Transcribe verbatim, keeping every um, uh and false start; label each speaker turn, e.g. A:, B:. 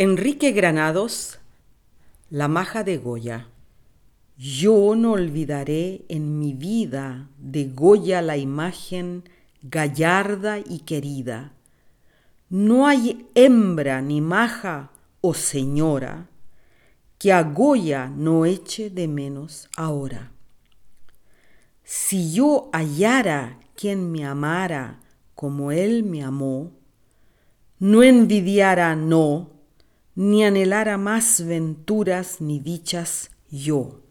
A: Enrique Granados, La maja de Goya. Yo no olvidaré en mi vida de Goya la imagen gallarda y querida. No hay hembra ni maja o señora que a Goya no eche de menos ahora. Si yo hallara quien me amara como él me amó, no envidiara, no, ni anhelara más venturas ni dichas yo.